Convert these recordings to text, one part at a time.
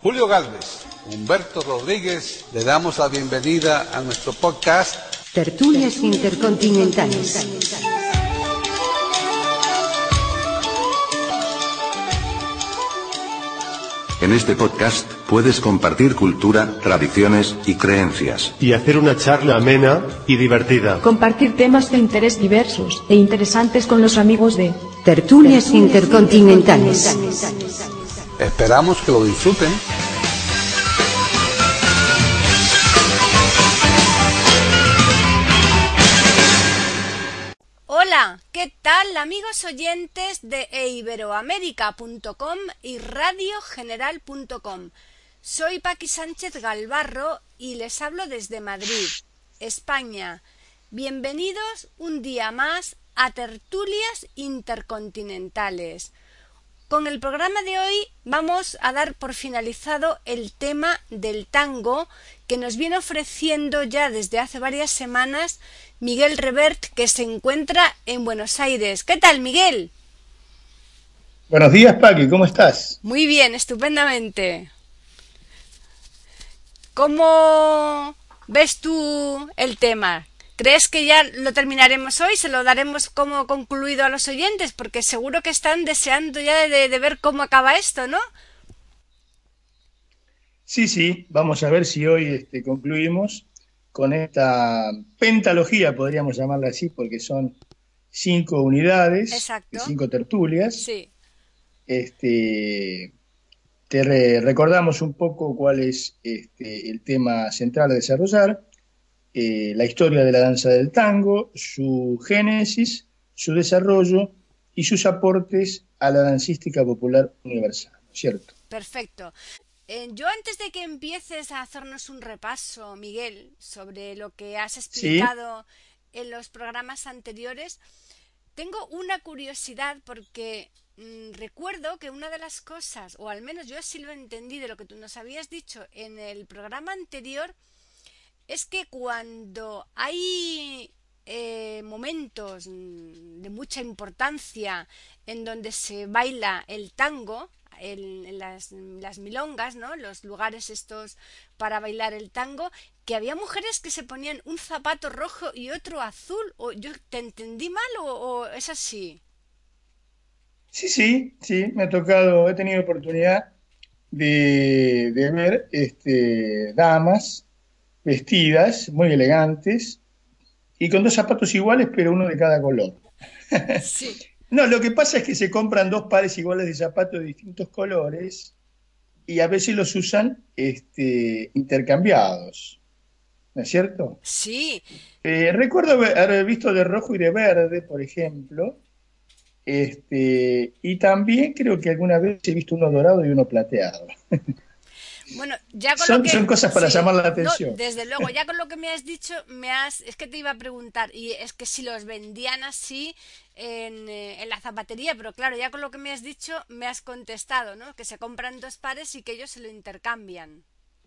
Julio Gálvez, Humberto Rodríguez, le damos la bienvenida a nuestro podcast Tertulias Intercontinentales. En este podcast puedes compartir cultura, tradiciones y creencias. Y hacer una charla amena y divertida. Compartir temas de interés diversos e interesantes con los amigos de Tertulias Intercontinentales. Esperamos que lo disfruten. Hola, ¿qué tal amigos oyentes de iberoamerica.com y radiogeneral.com? Soy Paqui Sánchez Galvarro y les hablo desde Madrid, España. Bienvenidos un día más a Tertulias Intercontinentales. Con el programa de hoy vamos a dar por finalizado el tema del tango que nos viene ofreciendo ya desde hace varias semanas Miguel Revert, que se encuentra en Buenos Aires. ¿Qué tal, Miguel? Buenos días, Paqui, ¿cómo estás? Muy bien, estupendamente. ¿Cómo ves tú el tema? ¿Crees que ya lo terminaremos hoy? ¿Se lo daremos como concluido a los oyentes? Porque seguro que están deseando ya de ver cómo acaba esto, ¿no? Sí, vamos a ver si hoy concluimos con esta pentalogía, podríamos llamarla así, porque son 5 unidades, exacto, 5 tertulias. Sí. Recordamos un poco cuál es el tema central a desarrollar. La historia de la danza del tango, su génesis, su desarrollo y sus aportes a la dancística popular universal, ¿cierto? Perfecto. Yo antes de que empieces a hacernos un repaso, Miguel, sobre lo que has explicado en los programas anteriores, tengo una curiosidad porque recuerdo que una de las cosas, o al menos yo así lo entendí de lo que tú nos habías dicho en el programa anterior, es que cuando hay momentos de mucha importancia en donde se baila el tango, en las milongas, ¿no? Los lugares estos para bailar el tango, que había mujeres que se ponían un zapato rojo y otro azul. ¿O yo te entendí mal o es así? Sí, me ha tocado, he tenido oportunidad de ver damas vestidas, muy elegantes, y con 2 zapatos iguales, pero uno de cada color. Sí. No, lo que pasa es que se compran 2 pares iguales de zapatos de distintos colores y a veces los usan intercambiados, ¿no es cierto? Sí. Recuerdo haber visto de rojo y de verde, por ejemplo, y también creo que alguna vez he visto uno dorado y uno plateado. Bueno, ya con son cosas para llamar la atención. No, desde luego, ya con lo que me has dicho, es que te iba a preguntar, y es que si los vendían así en la zapatería, pero claro, ya con lo que me has dicho, me has contestado, ¿no? Que se compran 2 pares y que ellos se lo intercambian.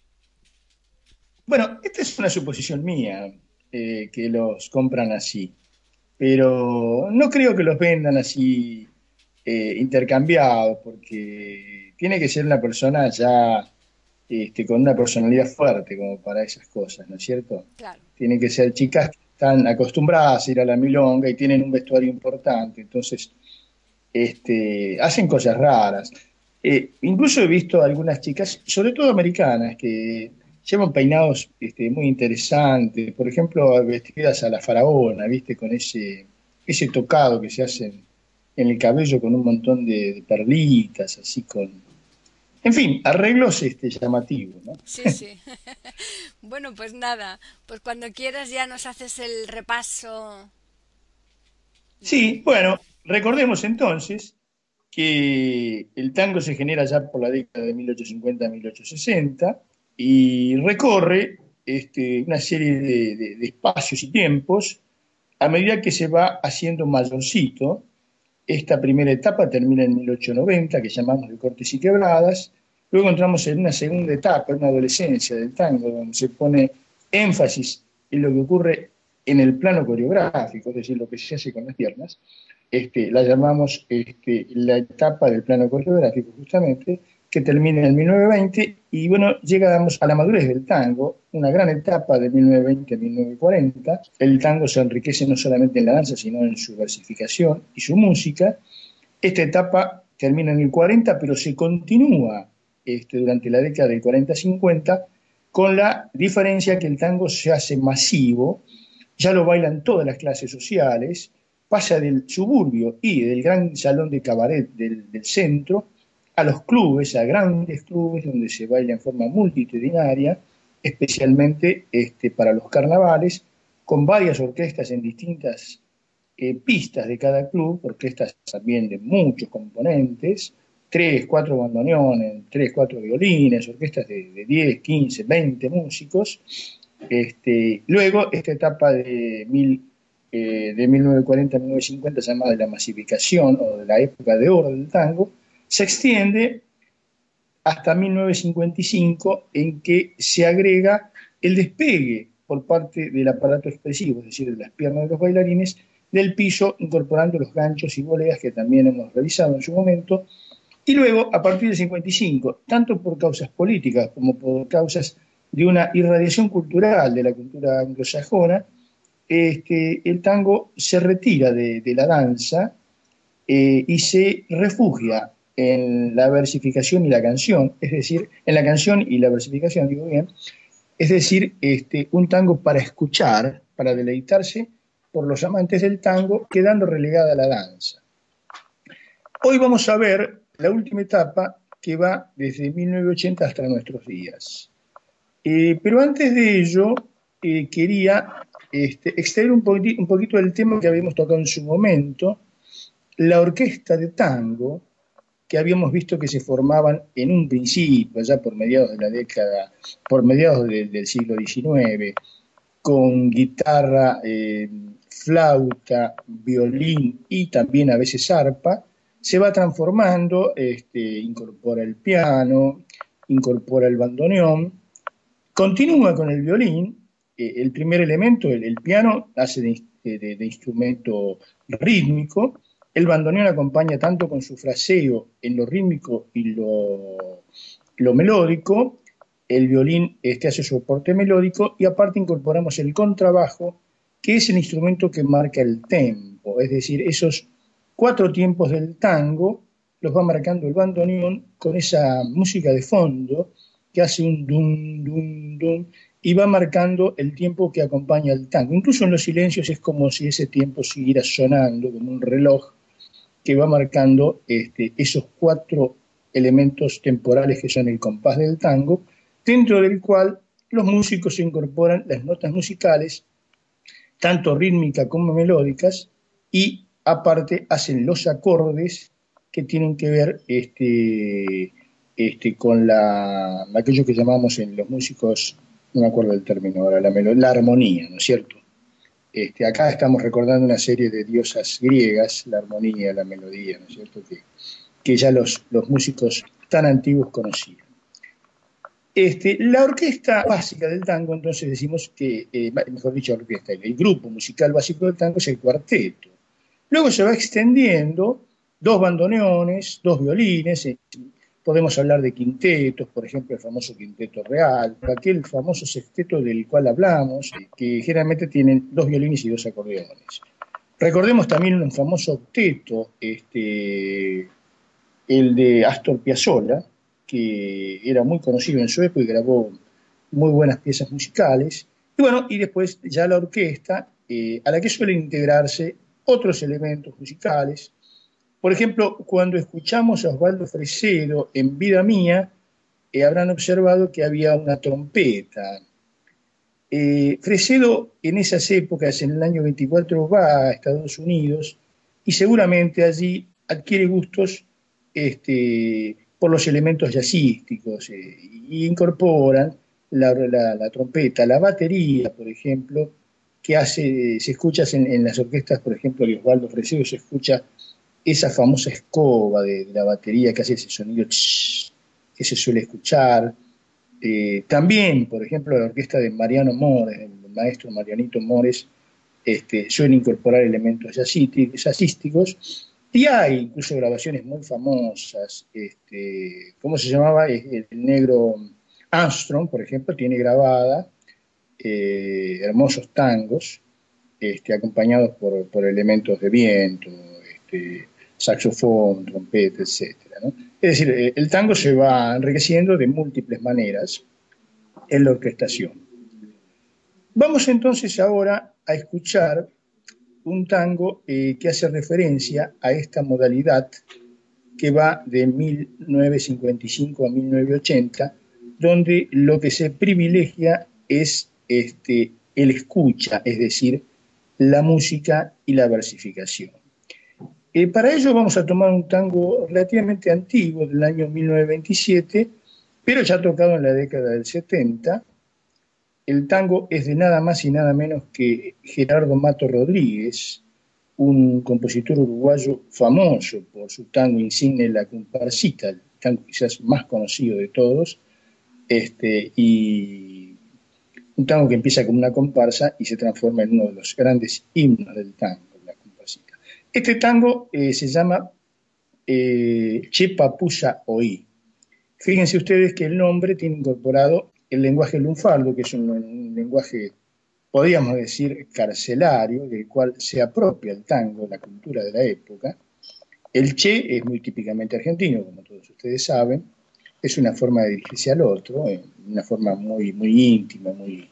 Bueno, esta es una suposición mía, que los compran así, pero no creo que los vendan así intercambiados, porque tiene que ser una persona ya con una personalidad fuerte como para esas cosas, ¿no es cierto? Claro. Tienen que ser chicas que están acostumbradas a ir a la milonga y tienen un vestuario importante, entonces hacen cosas raras. Incluso he visto algunas chicas, sobre todo americanas, que llevan peinados muy interesantes, por ejemplo, vestidas a la faraona, ¿viste? Con ese tocado que se hacen en el cabello con un montón de perlitas, así con... En fin, arreglos llamativos, ¿no? Sí. Bueno, pues nada, pues cuando quieras ya nos haces el repaso. Sí, bueno, recordemos entonces que el tango se genera ya por la década de 1850-1860 y recorre una serie de espacios y tiempos a medida que se va haciendo mayorcito. Esta primera etapa termina en 1890, que llamamos de cortes y quebradas. Luego entramos en una segunda etapa, en una adolescencia del tango, donde se pone énfasis en lo que ocurre en el plano coreográfico, es decir, lo que se hace con las piernas. La llamamos la etapa del plano coreográfico, justamente, que termina en 1920, y bueno, llegamos a la madurez del tango, una gran etapa de 1920 a 1940. El tango se enriquece no solamente en la danza, sino en su versificación y su música. Esta etapa termina en el 40, pero se continúa durante la década del 40-50, con la diferencia que el tango se hace masivo, ya lo bailan todas las clases sociales, pasa del suburbio y del gran salón de cabaret del centro a los clubes, a grandes clubes donde se baila en forma multitudinaria, especialmente para los carnavales, con varias orquestas en distintas pistas de cada club, orquestas también de muchos componentes, 3, 4 bandoneones, 3, 4 violines, orquestas de 10, 15, 20 músicos. Luego, esta etapa de 1940 a 1950, llamada de la masificación o de la época de oro del tango, se extiende hasta 1955, en que se agrega el despegue por parte del aparato expresivo, es decir, de las piernas de los bailarines, del piso, incorporando los ganchos y voleas que también hemos realizado en su momento. Y luego, a partir del 55, tanto por causas políticas como por causas de una irradiación cultural de la cultura anglosajona, el tango se retira de la danza y se refugia en la versificación y la canción, es decir, en la canción y la versificación, digo bien, es decir, un tango para escuchar, para deleitarse por los amantes del tango, quedando relegada a la danza. Hoy vamos a ver la última etapa, que va desde 1980 hasta nuestros días. Pero antes de ello, quería extraer un poquito del tema que habíamos tocado en su momento, la orquesta de tango, que habíamos visto que se formaban en un principio, ya por mediados de la década, por mediados del siglo XIX, con guitarra, flauta, violín y también a veces arpa, se va transformando, incorpora el piano, incorpora el bandoneón, continúa con el violín, el primer elemento, el piano, hace de instrumento rítmico, el bandoneón acompaña tanto con su fraseo en lo rítmico y lo melódico, el violín hace su aporte melódico, y aparte incorporamos el contrabajo, que es el instrumento que marca el tempo, es decir, esos 4 tiempos del tango los va marcando el bandoneón con esa música de fondo que hace un dum, dum, dum, y va marcando el tiempo que acompaña el tango. Incluso en los silencios es como si ese tiempo siguiera sonando, como un reloj que va marcando esos 4 elementos temporales que son el compás del tango, dentro del cual los músicos incorporan las notas musicales, tanto rítmicas como melódicas, y aparte hacen los acordes que tienen que ver con aquello que llamamos en los músicos, no me acuerdo el término ahora, la armonía, ¿no es cierto? Acá estamos recordando una serie de diosas griegas, la armonía, la melodía, ¿no es cierto?, que ya los músicos tan antiguos conocían. La orquesta básica del tango, entonces decimos que, mejor dicho, orquesta, el grupo musical básico del tango es el cuarteto. Luego se va extendiendo 2 bandoneones, 2 violines, podemos hablar de quintetos, por ejemplo, el famoso quinteto real, aquel famoso sexteto del cual hablamos, que generalmente tienen 2 violines y 2 acordeones. Recordemos también un famoso octeto, el de Astor Piazzolla, que era muy conocido en su época y grabó muy buenas piezas musicales. Y bueno, y después ya la orquesta, a la que suelen integrarse otros elementos musicales. Por ejemplo, cuando escuchamos a Osvaldo Fresedo en Vida Mía, habrán observado que había una trompeta. Fresedo en esas épocas, en el año 24, va a Estados Unidos y seguramente allí adquiere gustos por los elementos jazzísticos y incorporan la trompeta, la batería, por ejemplo, que se escucha en las orquestas, por ejemplo, de Osvaldo Fresedo, se escucha esa famosa escoba de la batería que hace ese sonido que se suele escuchar. También, por ejemplo, la orquesta de Mariano Mores, el maestro Marianito Mores, suele incorporar elementos jazzísticos. Y hay incluso grabaciones muy famosas. ¿Cómo se llamaba? El negro Armstrong, por ejemplo, tiene grabada hermosos tangos, acompañados por elementos de viento, saxofón, trompeta, etcétera, ¿no? Es decir, el tango se va enriqueciendo de múltiples maneras en la orquestación. Vamos entonces ahora a escuchar un tango que hace referencia a esta modalidad que va de 1955 a 1980, donde lo que se privilegia es el escucha, es decir, la música y la versificación. Para ello vamos a tomar un tango relativamente antiguo del año 1927, pero ya tocado en la década del 70. El tango es de nada más y nada menos que Gerardo Mato Rodríguez, un compositor uruguayo famoso por su tango insigne La Comparsita, el tango quizás más conocido de todos, y un tango que empieza como una comparsa y se transforma en uno de los grandes himnos del tango, La Comparsita. Este tango se llama Che Papusa Oí. Fíjense ustedes que el nombre tiene incorporado el lenguaje lunfardo, que es un lenguaje, podríamos decir, carcelario, del cual se apropia el tango, la cultura de la época. El che es muy típicamente argentino, como todos ustedes saben, es una forma de dirigirse al otro, una forma muy, muy íntima,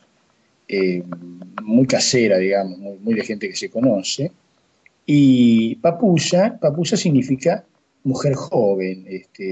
muy casera, digamos, muy de gente que se conoce. Y papusa significa mujer joven,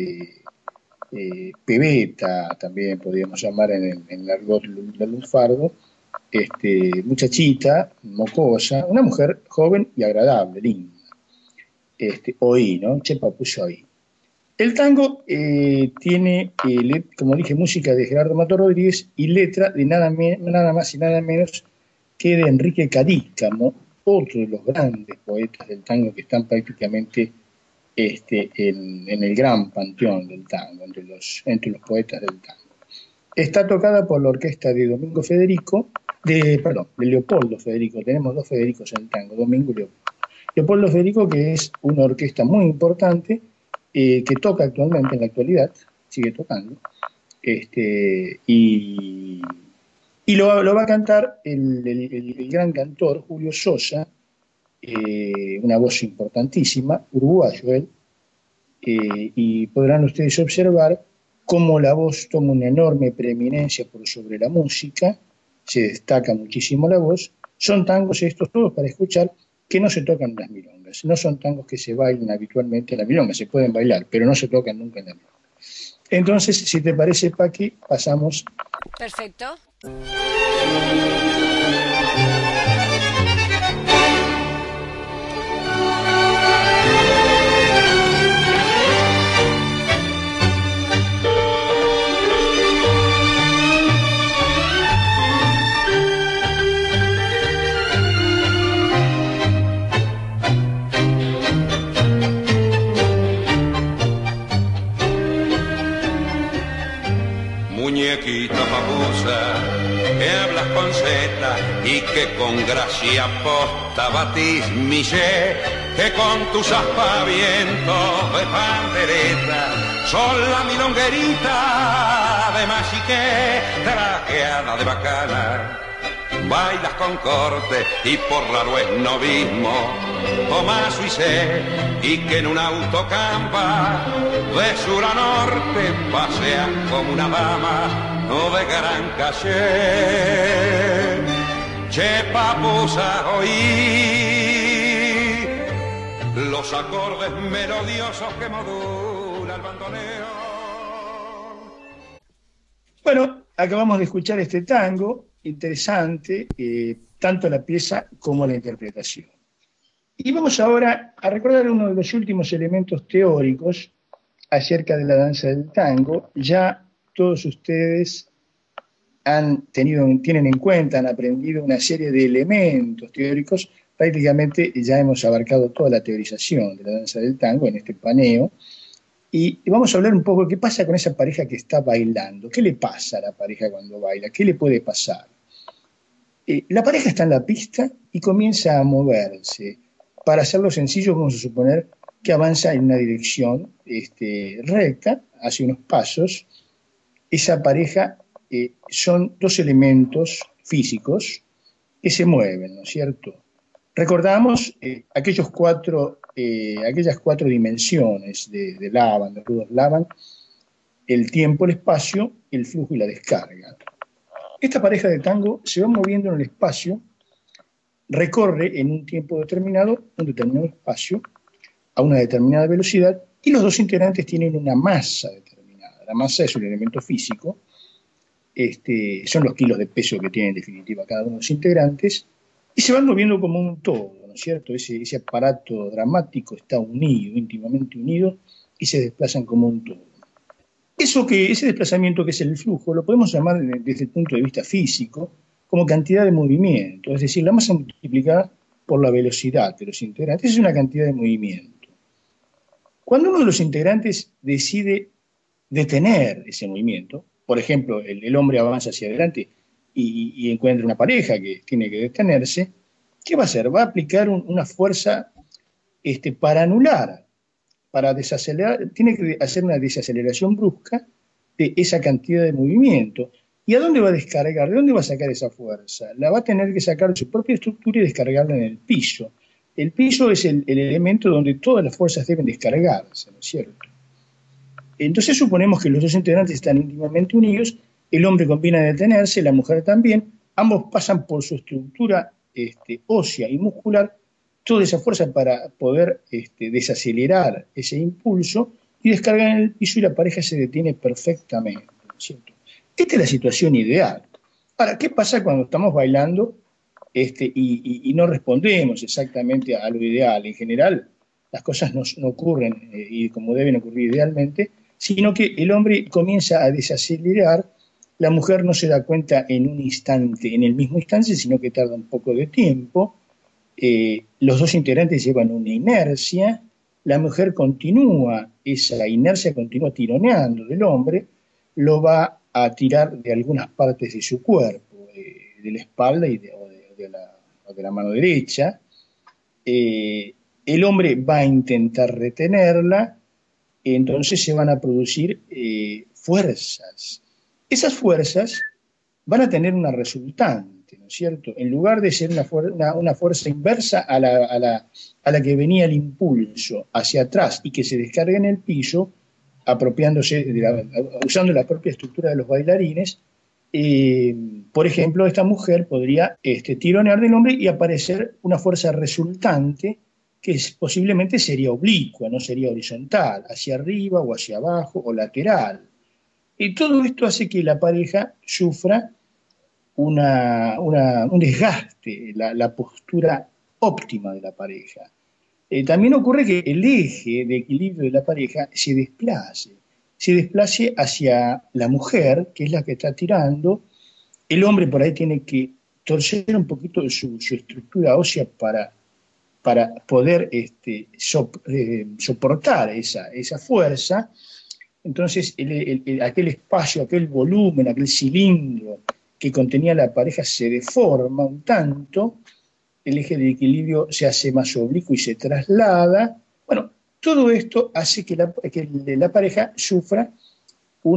pebeta, también podríamos llamar en el argot lunfardo, muchachita, mocosa, una mujer joven y agradable, linda. Oí, ¿no? Che Papusa Oí. El tango tiene, como dije, música de Gerardo Mato Rodríguez y letra de nada más y nada menos que de Enrique Cadícamo, otro de los grandes poetas del tango que están prácticamente en el gran panteón del tango, entre los poetas del tango. Está tocada por la orquesta de de Leopoldo Federico. Tenemos dos Federicos en el tango, Domingo y Leopoldo. Leopoldo Federico, que es una orquesta muy importante, que toca actualmente en la actualidad, sigue tocando, y lo va a cantar el gran cantor Julio Sosa, una voz importantísima, uruguayo él, y podrán ustedes observar cómo la voz toma una enorme preeminencia por sobre la música, se destaca muchísimo la voz. Son tangos estos todos para escuchar que no se tocan en las milongas, no son tangos que se bailan habitualmente en la milonga, se pueden bailar, pero no se tocan nunca en la milonga. Entonces, si te parece, Paqui, pasamos. Perfecto. Muñequita papusa, que hablas con seta y que con gracia posta batís mi sé, que con tus aspavientos de pandereta son la milonguerita de machiqué, trajeada de bacana. Bailas con corte y por raro es novismo, tomás y sé, y que en un autocampa de sur a norte pasean como una dama de gran caché. Che papusa oí los acordes melodiosos que modula el bandoneo. Bueno, acabamos de escuchar este tango interesante, tanto la pieza como la interpretación. Y vamos ahora a recordar uno de los últimos elementos teóricos acerca de la danza del tango. Ya todos ustedes tienen en cuenta, han aprendido una serie de elementos teóricos. Prácticamente ya hemos abarcado toda la teorización de la danza del tango en este paneo. Y vamos a hablar un poco de qué pasa con esa pareja que está bailando. ¿Qué le pasa a la pareja cuando baila? ¿Qué le puede pasar? La pareja está en la pista y comienza a moverse. Para hacerlo sencillo, vamos a suponer que avanza en una dirección recta, hace unos pasos. Esa pareja son dos elementos físicos que se mueven, ¿no es cierto? Recordamos aquellas cuatro dimensiones de Laban, de Rudolf Laban: el tiempo, el espacio, el flujo y la descarga. Esta pareja de tango se va moviendo en el espacio, recorre en un tiempo determinado, un determinado espacio, a una determinada velocidad, y los dos integrantes tienen una masa determinada. La masa es un elemento físico, son los kilos de peso que tienen en definitiva cada uno de los integrantes, y se van moviendo como un todo, ¿no es cierto? Ese aparato dramático está unido, íntimamente unido, y se desplazan como un todo. Ese desplazamiento que es el flujo lo podemos llamar desde el punto de vista físico como cantidad de movimiento, es decir, la masa multiplicada por la velocidad de los integrantes es una cantidad de movimiento. Cuando uno de los integrantes decide detener ese movimiento, por ejemplo, el hombre avanza hacia adelante y encuentra una pareja que tiene que detenerse, ¿qué va a hacer? Va a aplicar una fuerza para anular, para desacelerar, tiene que hacer una desaceleración brusca de esa cantidad de movimiento. ¿Y a dónde va a descargar? ¿De dónde va a sacar esa fuerza? La va a tener que sacar de su propia estructura y descargarla en el piso. El piso es el elemento donde todas las fuerzas deben descargarse, ¿no es cierto? Entonces suponemos que los dos integrantes están íntimamente unidos, el hombre conviene a detenerse, la mujer también, ambos pasan por su estructura ósea y muscular toda esa fuerza para poder desacelerar ese impulso y descargar en el piso, y la pareja se detiene perfectamente, ¿no es cierto? Esta es la situación ideal. Ahora, ¿qué pasa cuando estamos bailando y no respondemos exactamente a lo ideal? En general, las cosas no ocurren y como deben ocurrir idealmente, sino que el hombre comienza a desacelerar, la mujer no se da cuenta en un instante, en el mismo instante, sino que tarda un poco de tiempo. Los dos integrantes llevan una inercia, la mujer continúa, esa inercia continúa tironeando del hombre, lo va a tirar de algunas partes de su cuerpo, de la espalda o de la mano derecha. El hombre va a intentar retenerla, entonces se van a producir fuerzas. Esas fuerzas van a tener una resultante, ¿no es cierto? En lugar de ser una fuerza inversa a la que venía el impulso hacia atrás y que se descarga en el piso, usando la propia estructura de los bailarines, por ejemplo, esta mujer podría tironear del hombre y aparecer una fuerza resultante que posiblemente sería oblicua, no sería horizontal, hacia arriba o hacia abajo o lateral. Y todo esto hace que la pareja sufra un desgaste, la postura óptima de la pareja. También ocurre que el eje de equilibrio de la pareja se desplace hacia la mujer, que es la que está tirando. El hombre por ahí tiene que torcer un poquito su estructura ósea para poder soportar esa fuerza. Entonces aquel espacio, aquel volumen, aquel cilindro que contenía la pareja se deforma un tanto, el eje de equilibrio se hace más oblicuo y se traslada. Bueno, todo esto hace que la pareja sufra un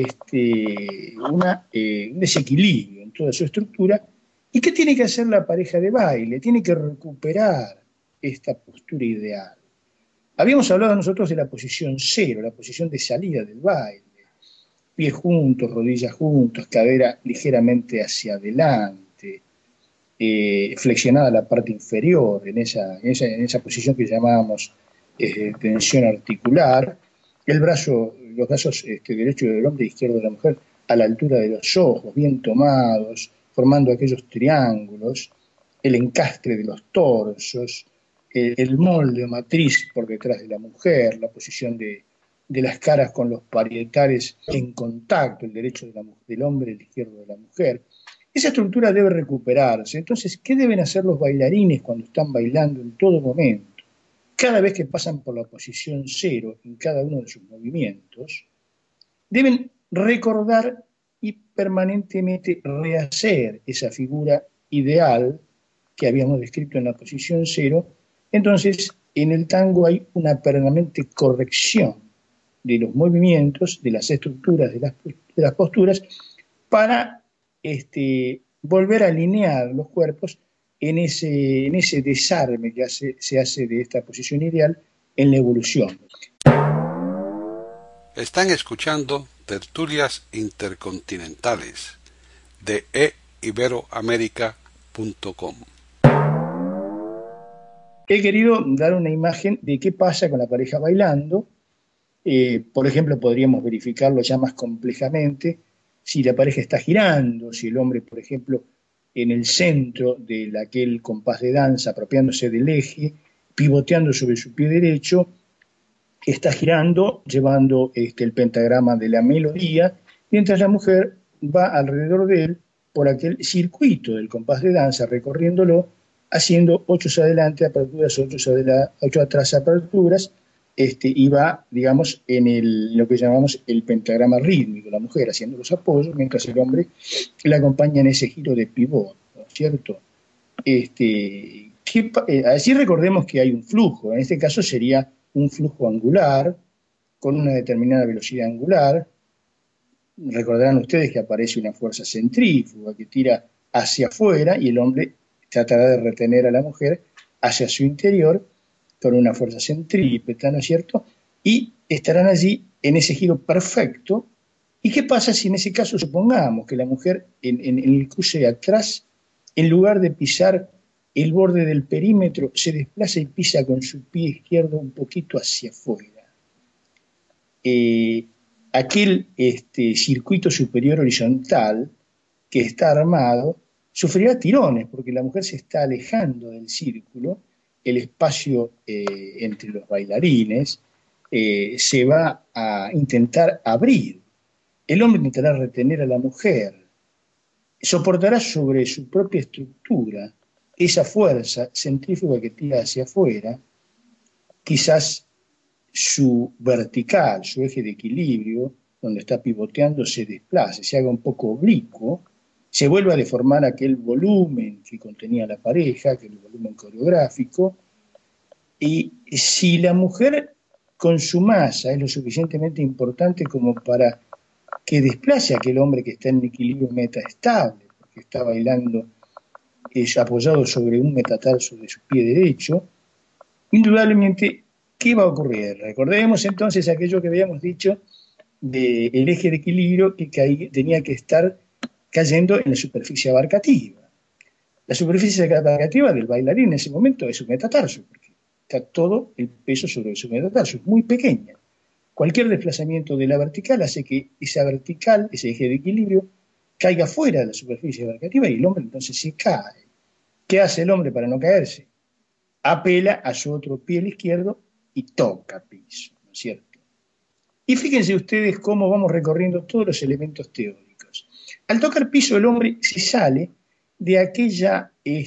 desequilibrio en toda su estructura. ¿Y qué tiene que hacer la pareja de baile? Tiene que recuperar esta postura ideal. Habíamos hablado nosotros de la posición cero, la posición de salida del baile. Pies juntos, rodillas juntos, cadera ligeramente hacia adelante, flexionada la parte inferior, en esa posición que llamábamos tensión articular, los brazos derecho del hombre e izquierdo de la mujer a la altura de los ojos, bien tomados, formando aquellos triángulos, el encastre de los torsos, el molde o matriz por detrás de la mujer, la posición de las caras con los parietales en contacto, el derecho del hombre, el izquierdo de la mujer. Esa estructura debe recuperarse. Entonces, ¿qué deben hacer los bailarines cuando están bailando en todo momento? Cada vez que pasan por la posición cero en cada uno de sus movimientos, deben recordar y permanentemente rehacer esa figura ideal que habíamos descrito en la posición cero. Entonces, en el tango hay una permanente corrección de los movimientos, de las estructuras, de las posturas, para volver a alinear los cuerpos en ese desarme que se hace de esta posición ideal en la evolución. Están escuchando Tertulias Intercontinentales de eiberoamerica.com. He querido dar una imagen de qué pasa con la pareja bailando. Por ejemplo, podríamos verificarlo ya más complejamente si la pareja está girando, si el hombre, por ejemplo, en el centro de aquel compás de danza, apropiándose del eje, pivoteando sobre su pie derecho, está girando, llevando el pentagrama de la melodía, mientras la mujer va alrededor de él por aquel circuito del compás de danza, recorriéndolo, haciendo 8 adelante, aperturas, 8 atrás, aperturas, y va, digamos, en lo que llamamos el pentagrama rítmico, la mujer haciendo los apoyos, mientras el hombre la acompaña en ese giro de pivot, ¿no es cierto? Así recordemos que hay un flujo, en este caso sería un flujo angular, con una determinada velocidad angular. Recordarán ustedes que aparece una fuerza centrífuga que tira hacia afuera y el hombre tratará de retener a la mujer hacia su interior con una fuerza centrípeta, ¿no es cierto? Y estarán allí en ese giro perfecto. ¿Y qué pasa si en ese caso supongamos que la mujer en el cruce de atrás, en lugar de pisar el borde del perímetro, se desplaza y pisa con su pie izquierdo un poquito hacia afuera? Aquel circuito superior horizontal que está armado sufrirá tirones porque la mujer se está alejando del círculo, el espacio entre los bailarines se va a intentar abrir, el hombre intentará retener a la mujer, soportará sobre su propia estructura esa fuerza centrífuga que tira hacia afuera, quizás su vertical, su eje de equilibrio, donde está pivoteando, se desplace, se haga un poco oblicuo, se vuelve a deformar aquel volumen que contenía la pareja, aquel volumen coreográfico, y si la mujer con su masa es lo suficientemente importante como para que desplace a aquel hombre que está en equilibrio metaestable, porque está bailando apoyado sobre un metatarso de su pie derecho, indudablemente, ¿qué va a ocurrir? Recordemos entonces aquello que habíamos dicho del eje de equilibrio que tenía que estar cayendo en la superficie abarcativa. La superficie abarcativa del bailarín en ese momento es su metatarso, porque está todo el peso sobre su metatarso, es muy pequeña. Cualquier desplazamiento de la vertical hace que esa vertical, ese eje de equilibrio, caiga fuera de la superficie abarcativa y el hombre entonces se cae. ¿Qué hace el hombre para no caerse? Apela a su otro pie izquierdo y toca piso, ¿no es cierto? Y fíjense ustedes cómo vamos recorriendo todos los elementos teóricos. Al tocar piso el hombre se sale de aquella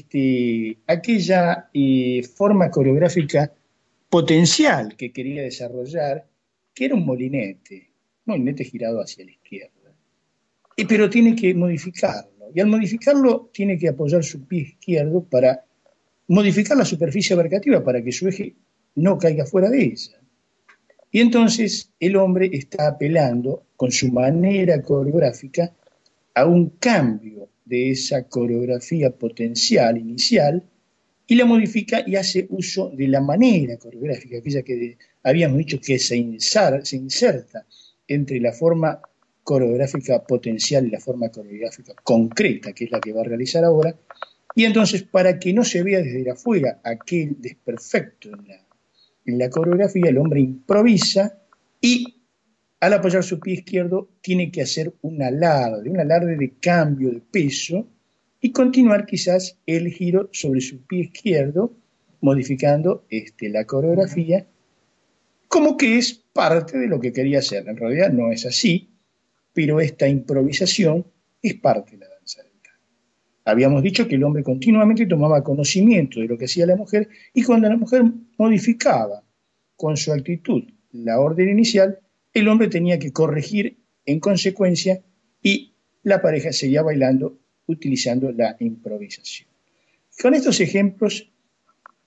forma coreográfica potencial que quería desarrollar, que era un molinete girado hacia la izquierda. Pero tiene que modificarlo, y al modificarlo tiene que apoyar su pie izquierdo para modificar la superficie abarcativa para que su eje no caiga fuera de ella. Y entonces el hombre está apelando con su manera coreográfica a un cambio de esa coreografía potencial inicial y la modifica y hace uso de la manera coreográfica, aquella que habíamos dicho que se inserta entre la forma coreográfica potencial y la forma coreográfica concreta, que es la que va a realizar ahora. Y entonces, para que no se vea desde afuera aquel desperfecto en la coreografía, el hombre improvisa y al apoyar su pie izquierdo tiene que hacer un alarde de cambio de peso y continuar quizás el giro sobre su pie izquierdo, modificando la coreografía, como que es parte de lo que quería hacer. En realidad no es así, pero esta improvisación es parte de la danza del tango. Habíamos dicho que el hombre continuamente tomaba conocimiento de lo que hacía la mujer y cuando la mujer modificaba con su actitud la orden inicial, el hombre tenía que corregir en consecuencia y la pareja seguía bailando utilizando la improvisación. Con estos ejemplos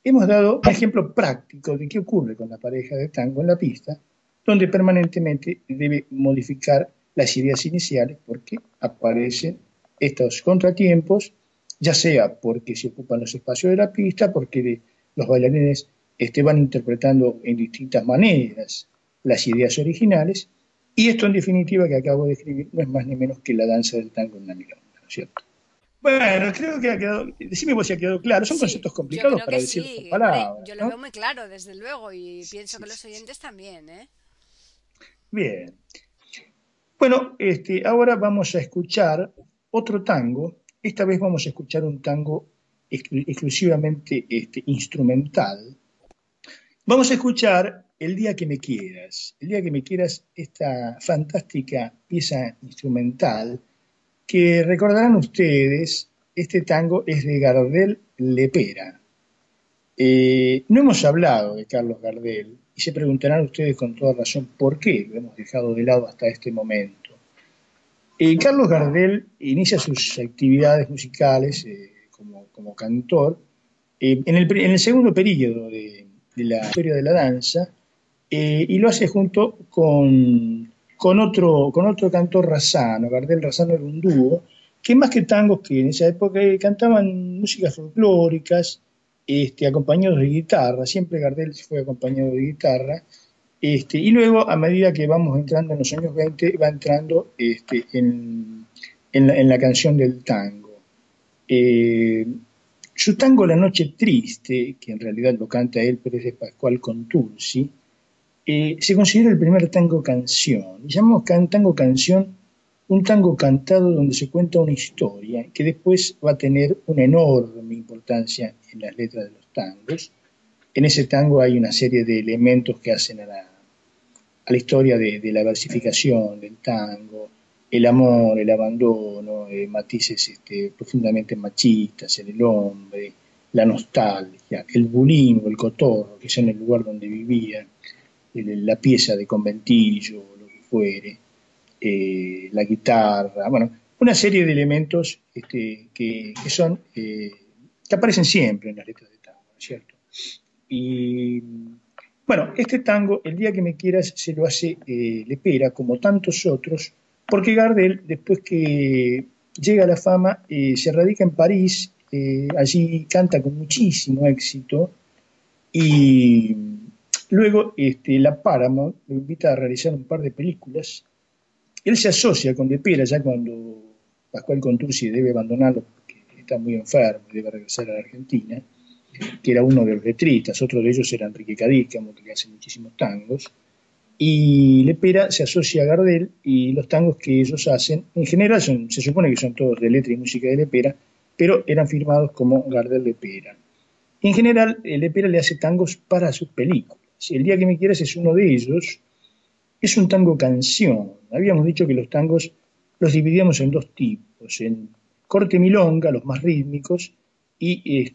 hemos dado un ejemplo práctico de qué ocurre con la pareja de tango en la pista, donde permanentemente debe modificar las ideas iniciales porque aparecen estos contratiempos, ya sea porque se ocupan los espacios de la pista, porque los bailarines van interpretando en distintas maneras las ideas originales, y esto en definitiva que acabo de escribir no es más ni menos que la danza del tango en una milonga, ¿no es cierto? Bueno, creo que ha quedado, decime vos si ha quedado claro, son conceptos complicados para decir con palabras. Yo lo veo muy claro, desde luego, y pienso que los oyentes también, ¿eh? Bien. Bueno, ahora vamos a escuchar otro tango. Esta vez vamos a escuchar un tango exclusivamente instrumental. Vamos a escuchar El día que me quieras. El día que me quieras, esta fantástica pieza instrumental que recordarán ustedes, este tango es de Gardel Lepera. No hemos hablado de Carlos Gardel y se preguntarán ustedes con toda razón por qué lo hemos dejado de lado hasta este momento. Carlos Gardel inicia sus actividades musicales como cantor en el segundo período de la historia de la danza y lo hace junto con otro cantor razzano. Gardel Razzano era un dúo que más que tangos, que en esa época cantaban músicas folclóricas acompañados de guitarra. Siempre Gardel fue acompañado de guitarra. Y luego, a medida que vamos entrando en los años 20, va entrando en la canción del tango. Su tango La Noche Triste, que en realidad lo canta él, pero es de Pascual Contursi, se considera el primer tango canción. Llamamos tango canción un tango cantado donde se cuenta una historia que después va a tener una enorme importancia en las letras de los tangos. En ese tango hay una serie de elementos que hacen a la historia de la versificación del tango, el amor, el abandono, matices profundamente machistas en el hombre, la nostalgia, el bulingo, el cotorro, que es en el lugar donde vivía, la pieza de conventillo, lo que fuere, la guitarra, bueno, una serie de elementos que son que aparecen siempre en las letras de tango, ¿no es cierto? Y bueno, este tango, El día que me quieras, se lo hace Lepera, como tantos otros, porque Gardel, después que llega a la fama, se radica en París, allí canta con muchísimo éxito, y luego la Paramount lo invita a realizar un par de películas. Él se asocia con Lepera ya cuando Pascual Contursi debe abandonarlo porque está muy enfermo y debe regresar a la Argentina, que era uno de los letristas. Otro de ellos era Enrique Cadícamo, que hace muchísimos tangos, y Lepera se asocia a Gardel, y los tangos que ellos hacen, en general se supone que son todos de letra y música de Lepera, pero eran firmados como Gardel Lepera. En general, Lepera le hace tangos para sus películas. El día que me quieras es uno de ellos. Es un tango canción. Habíamos dicho que los tangos los dividíamos en dos tipos, en corte milonga, los más rítmicos, y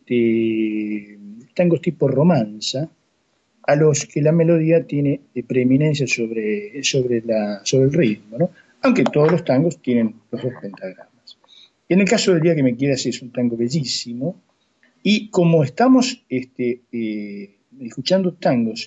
tangos tipo romanza, a los que la melodía tiene preeminencia sobre el ritmo, ¿no? Aunque todos los tangos tienen los dos pentagramas. En el caso del día que me quieras es un tango bellísimo, y como estamos escuchando tangos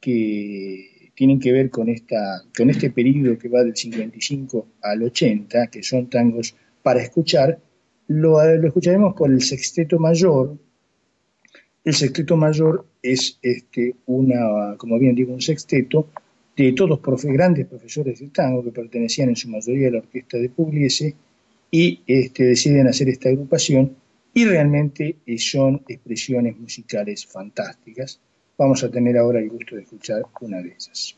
que tienen que ver con este periodo que va del 55 al 80, que son tangos para escuchar, lo escucharemos por el Sexteto Mayor. El Sexteto Mayor es como bien digo, un sexteto de todos grandes profesores de tango que pertenecían en su mayoría a la orquesta de Pugliese y deciden hacer esta agrupación, y realmente son expresiones musicales fantásticas. Vamos a tener ahora el gusto de escuchar una de esas.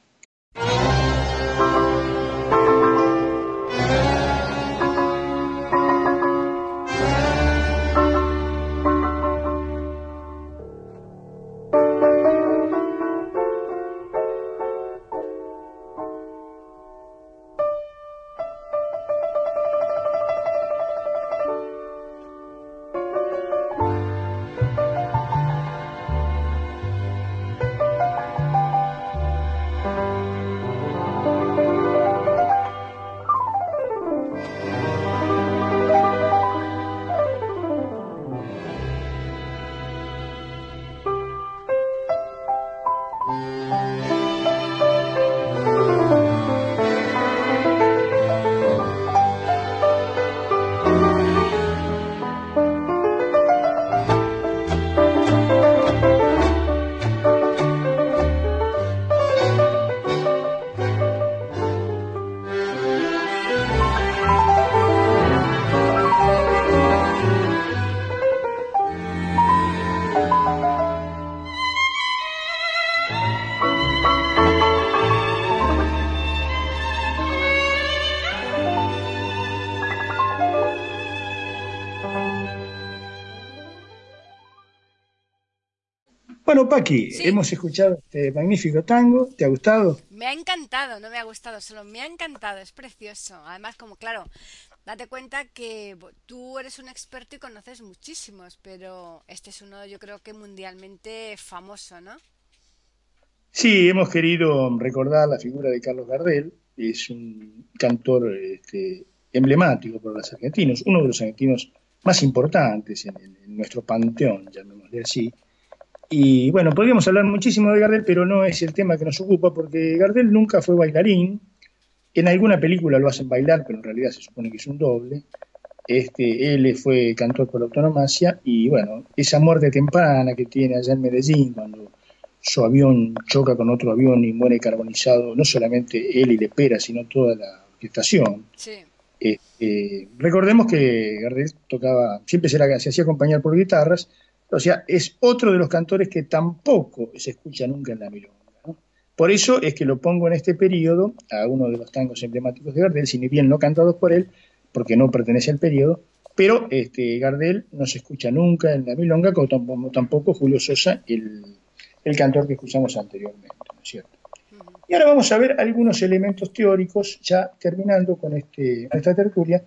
Bueno, Paqui, sí, hemos escuchado este magnífico tango. ¿Te ha gustado? Me ha encantado, no me ha gustado, solo me ha encantado, es precioso. Además, como claro, date cuenta que tú eres un experto y conoces muchísimos, pero este es uno, yo creo que mundialmente famoso, ¿no? Sí, hemos querido recordar la figura de Carlos Gardel. Es un cantor emblemático para los argentinos, uno de los argentinos más importantes en nuestro panteón, llamémosle así. Y bueno, podríamos hablar muchísimo de Gardel, pero no es el tema que nos ocupa, porque Gardel nunca fue bailarín. En alguna película lo hacen bailar, pero en realidad se supone que es un doble. Él fue cantor por autonomasia, y bueno, esa muerte temprana que tiene allá en Medellín, cuando su avión choca con otro avión y muere carbonizado, no solamente él y Lepera, sino toda la orquestación. Sí. Recordemos que Gardel tocaba, siempre se hacía acompañar por guitarras, o sea, es otro de los cantores que tampoco se escucha nunca en la milonga, ¿no? Por eso es que lo pongo en este periodo a uno de los tangos emblemáticos de Gardel, si bien no cantados por él, porque no pertenece al periodo, pero Gardel no se escucha nunca en la milonga, como tampoco Julio Sosa, el cantor que escuchamos anteriormente, ¿no es cierto? Y ahora vamos a ver algunos elementos teóricos, ya terminando con esta tertulia,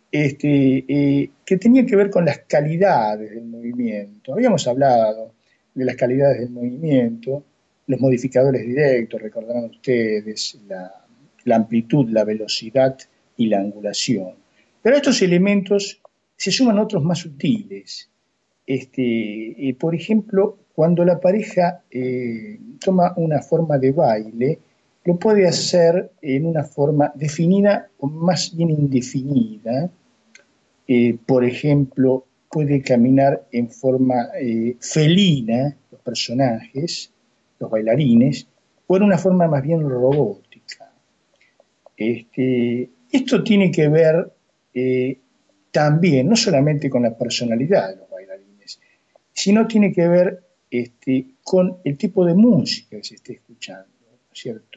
que tenían que ver con las calidades del movimiento. Habíamos hablado de las calidades del movimiento, los modificadores directos, recordarán ustedes, la amplitud, la velocidad y la angulación. Pero a estos elementos se suman otros más sutiles. Por ejemplo, cuando la pareja toma una forma de baile, lo puede hacer en una forma definida o más bien indefinida. Por ejemplo, puede caminar en forma felina, los personajes, los bailarines, o en una forma más bien robótica. Esto tiene que ver también, no solamente con la personalidad de los bailarines, sino tiene que ver con el tipo de música que se esté escuchando, ¿no es cierto?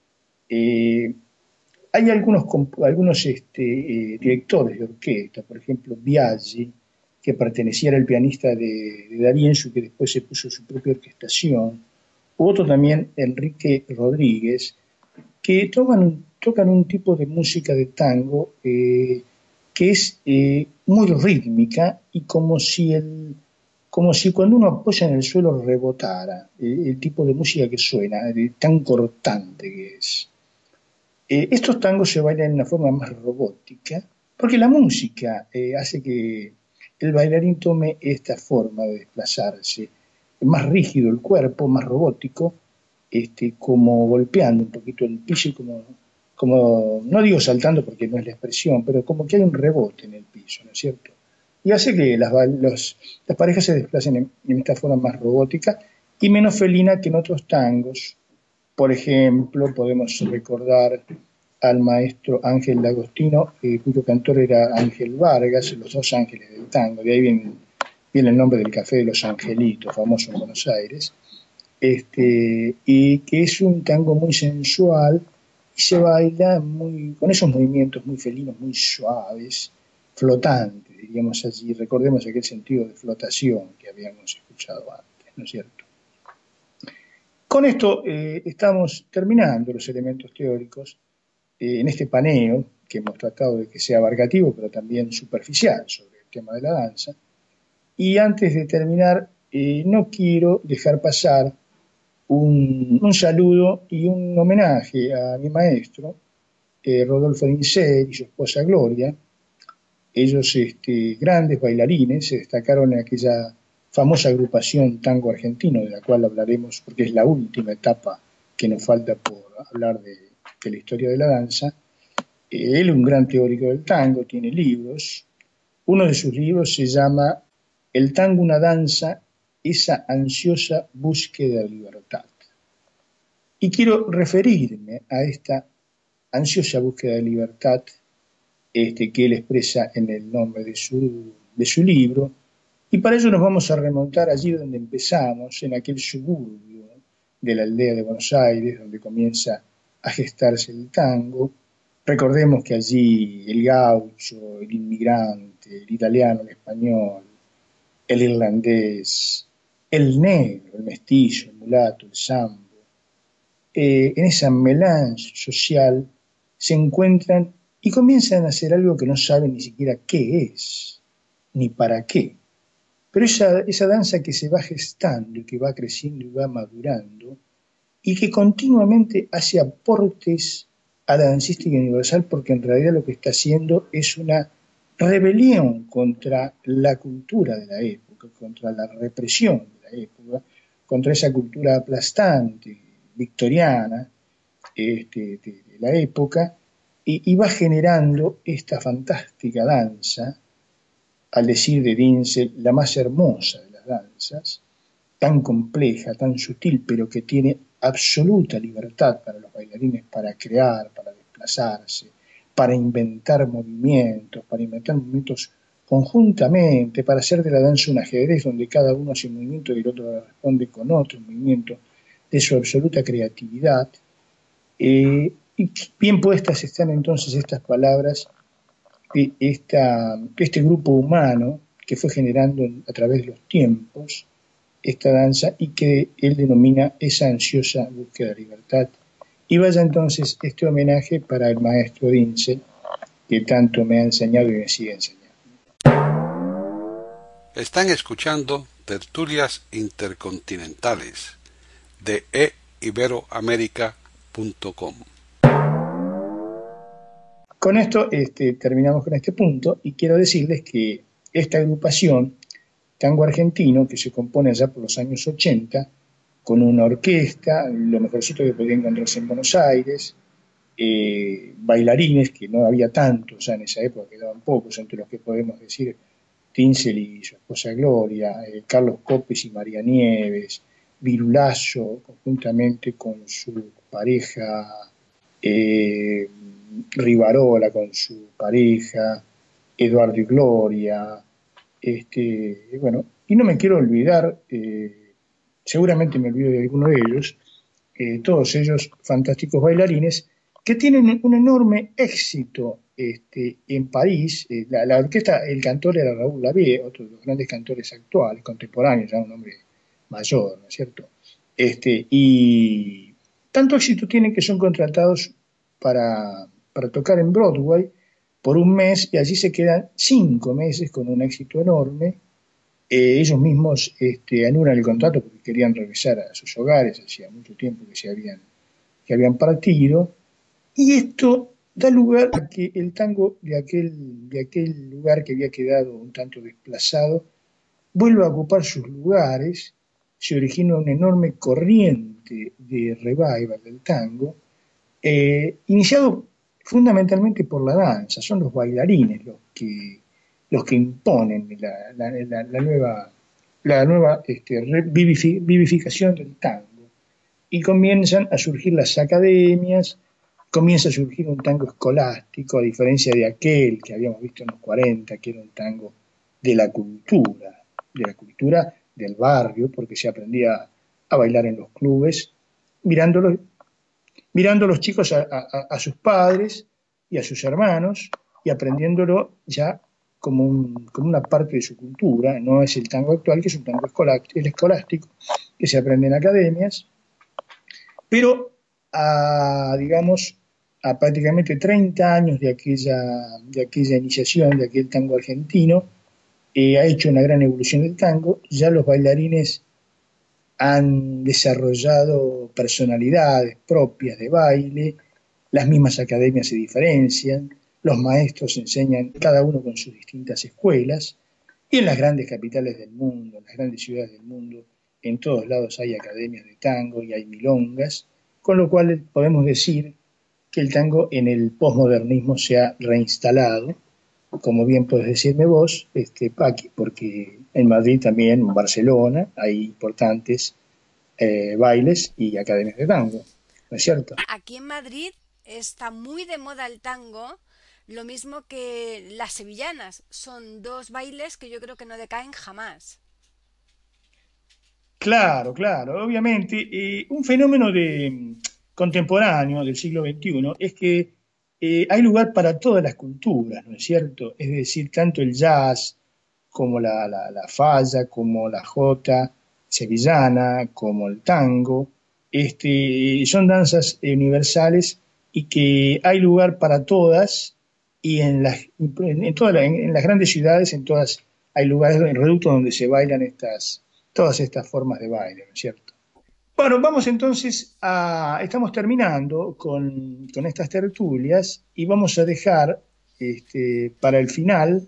Hay algunos directores de orquesta, por ejemplo, Biaggi, que pertenecía al pianista de D'Arienzo, que después se puso su propia orquestación, u otro también, Enrique Rodríguez, que tocan un tipo de música de tango que es muy rítmica y como si cuando uno apoya en el suelo rebotara, el tipo de música que suena, tan cortante que es. Estos tangos se bailan de una forma más robótica, porque la música hace que el bailarín tome esta forma de desplazarse, más rígido el cuerpo, más robótico, como golpeando un poquito el piso y como, no digo saltando porque no es la expresión, pero como que hay un rebote en el piso, ¿no es cierto? Y hace que las parejas se desplacen en esta forma más robótica y menos felina que en otros tangos. Por ejemplo, podemos recordar al maestro Ángel D'Agostino, cuyo cantor era Ángel Vargas, los dos ángeles del tango, de ahí viene el nombre del Café de los Angelitos, famoso en Buenos Aires, y que es un tango muy sensual y se baila con esos movimientos muy felinos, muy suaves, flotantes, diríamos así. Recordemos aquel sentido de flotación que habíamos escuchado antes, ¿no es cierto? Con esto estamos terminando los elementos teóricos en este paneo que hemos tratado de que sea abarcativo, pero también superficial sobre el tema de la danza. Y antes de terminar, no quiero dejar pasar un saludo y un homenaje a mi maestro, Rodolfo Dincer, y su esposa Gloria. Ellos, grandes bailarines, se destacaron en aquella famosa agrupación Tango Argentino, de la cual hablaremos porque es la última etapa que nos falta por hablar de la historia de la danza. Él es un gran teórico del tango, tiene libros. Uno de sus libros se llama El tango, una danza, esa ansiosa búsqueda de libertad. Y quiero referirme a esta ansiosa búsqueda de libertad que él expresa en el nombre de su libro. Y para ello nos vamos a remontar allí donde empezamos, en aquel suburbio de la aldea de Buenos Aires, donde comienza a gestarse el tango. Recordemos que allí el gaucho, el inmigrante, el italiano, el español, el irlandés, el negro, el mestizo, el mulato, el sambo, en esa melange social se encuentran y comienzan a hacer algo que no saben ni siquiera qué es, ni para qué. Pero esa danza que se va gestando y que va creciendo y va madurando y que continuamente hace aportes a la dancística universal, porque en realidad lo que está haciendo es una rebelión contra la cultura de la época, contra la represión de la época, contra esa cultura aplastante, victoriana, de la época, y va generando esta fantástica danza, al decir de Dinzel, la más hermosa de las danzas, tan compleja, tan sutil, pero que tiene absoluta libertad para los bailarines para crear, para desplazarse, para inventar movimientos conjuntamente, para hacer de la danza un ajedrez donde cada uno hace un movimiento y el otro responde con otro movimiento de su absoluta creatividad. Y bien puestas están entonces estas palabras de este grupo humano que fue generando a través de los tiempos esta danza y que él denomina esa ansiosa búsqueda de libertad. Y vaya entonces este homenaje para el maestro Dinzel, que tanto me ha enseñado y me sigue enseñando. Están escuchando Tertulias Intercontinentales de eiberoamerica.com. Con esto terminamos con este punto y quiero decirles que esta agrupación tango argentino, que se compone allá por los años 80, con una orquesta, lo mejorcito que podía encontrarse en Buenos Aires, bailarines, que no había tantos ya en esa época, quedaban pocos, entre los que podemos decir Dinzel y su esposa Gloria, Carlos Copes y María Nieves, Virulazo, conjuntamente con su pareja Rivarola, con su pareja Eduardo y Gloria, bueno, y no me quiero olvidar, seguramente me olvido de alguno de ellos, todos ellos fantásticos bailarines que tienen un enorme éxito en París. La orquesta, el cantor era Raúl Lavie, otro de los grandes cantores actuales, contemporáneos, ya un hombre mayor, ¿no es cierto? Y tanto éxito tienen que son contratados para tocar en Broadway por un mes y allí se quedan 5 meses con un éxito enorme. Ellos mismos anulan el contrato porque querían regresar a sus hogares, hacía mucho tiempo que habían partido, y esto da lugar a que el tango de aquel lugar que había quedado un tanto desplazado vuelva a ocupar sus lugares, se origina una enorme corriente de revival del tango, iniciado fundamentalmente por la danza. Son los bailarines los que imponen la nueva vivificación del tango. Y comienzan a surgir las academias, comienza a surgir un tango escolástico, a diferencia de aquel que habíamos visto en los 40, que era un tango de la cultura del barrio, porque se aprendía a bailar en los clubes, mirando a los chicos a sus padres y a sus hermanos y aprendiéndolo ya como una parte de su cultura. No es el tango actual, que es un tango escolástico, que se aprende en academias, pero a prácticamente 30 años de aquella iniciación, de aquel tango argentino, ha hecho una gran evolución del tango. Ya los bailarines han desarrollado personalidades propias de baile, las mismas academias se diferencian, los maestros enseñan cada uno con sus distintas escuelas, y en las grandes capitales del mundo, en las grandes ciudades del mundo, en todos lados hay academias de tango y hay milongas, con lo cual podemos decir que el tango en el posmodernismo se ha reinstalado, como bien puedes decirme vos, Paqui, porque en Madrid también, en Barcelona, hay importantes bailes y academias de tango, ¿no es cierto? Aquí en Madrid está muy de moda el tango, lo mismo que las sevillanas. Son dos bailes que yo creo que no decaen jamás. Claro, obviamente. Un fenómeno contemporáneo del siglo XXI es que hay lugar para todas las culturas, ¿no es cierto? Es decir, tanto el jazz como la falla, como la jota, sevillana, como el tango. Son danzas universales y que hay lugar para todas, y en las grandes ciudades, en todas, hay lugares, en reductos donde se bailan todas estas formas de baile, ¿no es cierto? Bueno, vamos entonces estamos terminando con estas tertulias y vamos a dejar para el final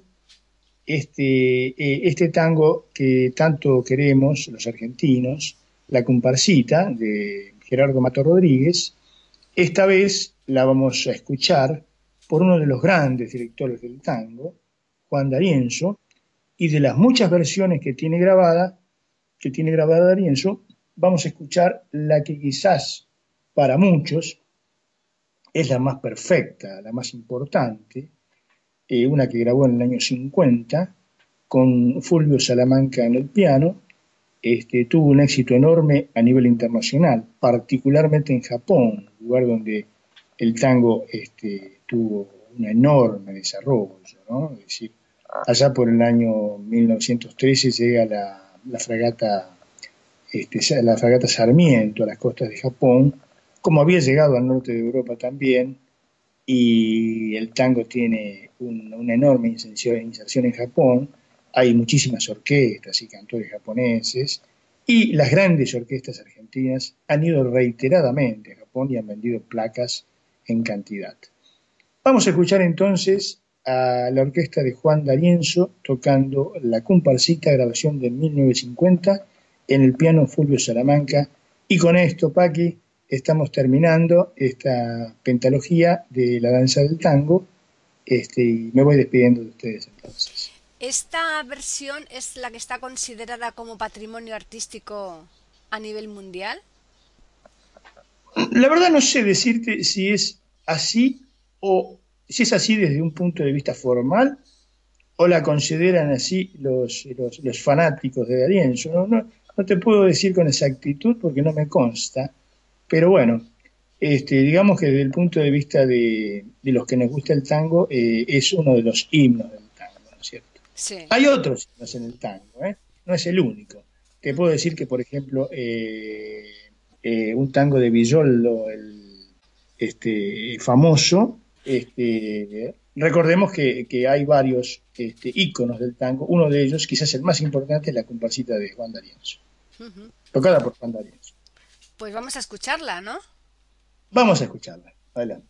este tango que tanto queremos los argentinos, La Comparsita, de Gerardo Mato Rodríguez. Esta vez la vamos a escuchar por uno de los grandes directores del tango, Juan D'Arienzo, y de las muchas versiones que tiene grabada D'Arienzo, vamos a escuchar la que quizás para muchos es la más perfecta, la más importante, una que grabó en el año 50 con Fulvio Salamanca en el piano. Tuvo un éxito enorme a nivel internacional, particularmente en Japón, lugar donde el tango tuvo un enorme desarrollo, ¿no? Es decir, allá por el año 1913 llega la fragata Sarmiento a las costas de Japón, como había llegado al norte de Europa también, y el tango tiene una enorme inserción en Japón. Hay muchísimas orquestas y cantores japoneses, y las grandes orquestas argentinas han ido reiteradamente a Japón y han vendido placas en cantidad. Vamos a escuchar entonces a la orquesta de Juan D'Arienzo tocando La Comparsita, grabación de 1950, en el piano Fulvio Salamanca. Y con esto, Paqui, estamos terminando esta pentalogía de la danza del tango, y me voy despidiendo de ustedes entonces. ¿Esta versión es la que está considerada como patrimonio artístico a nivel mundial? La verdad no sé decirte si es así, o si es así desde un punto de vista formal, o la consideran así los fanáticos de D'Arienzo. No te puedo decir con exactitud porque no me consta, pero bueno, digamos que desde el punto de vista de los que nos gusta el tango, es uno de los himnos del tango, ¿no es cierto? Sí. Hay otros himnos en el tango, no es el único. Te puedo decir que, por ejemplo, un tango de Villoldo, el famoso, recordemos que hay varios íconos del tango. Uno de ellos, quizás el más importante, es La Comparsita de Juan D'Arienzo, tocada por Juan D'Arienzo. Pues vamos a escucharla, ¿no? Vamos a escucharla. Adelante.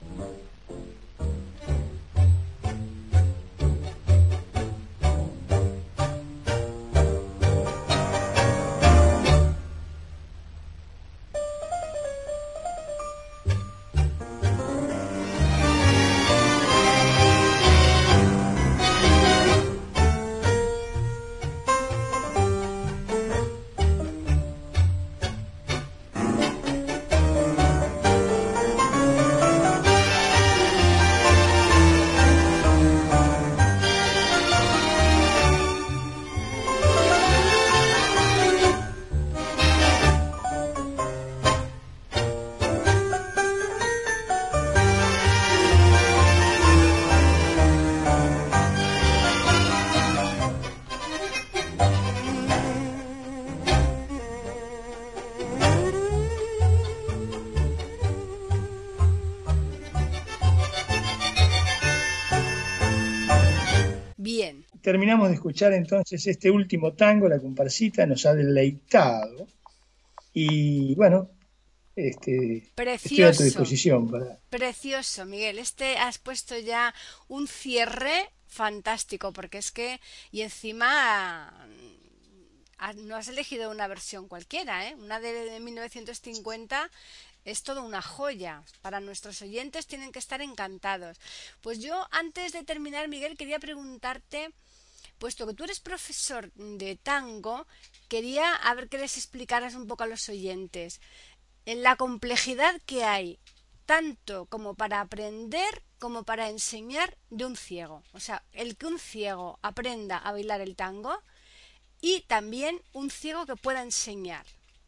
Bien. Terminamos de escuchar entonces este último tango, La Comparsita, nos ha deleitado. Y bueno, estoy a tu disposición. Precioso, Miguel. Has puesto ya un cierre fantástico, porque es que, y encima no has elegido una versión cualquiera, una de 1950. Es toda una joya. Para nuestros oyentes tienen que estar encantados. Pues yo, antes de terminar, Miguel, quería preguntarte, puesto que tú eres profesor de tango, quería a ver que les explicaras un poco a los oyentes en la complejidad que hay, tanto como para aprender como para enseñar de un ciego. O sea, el que un ciego aprenda a bailar el tango y también un ciego que pueda enseñar.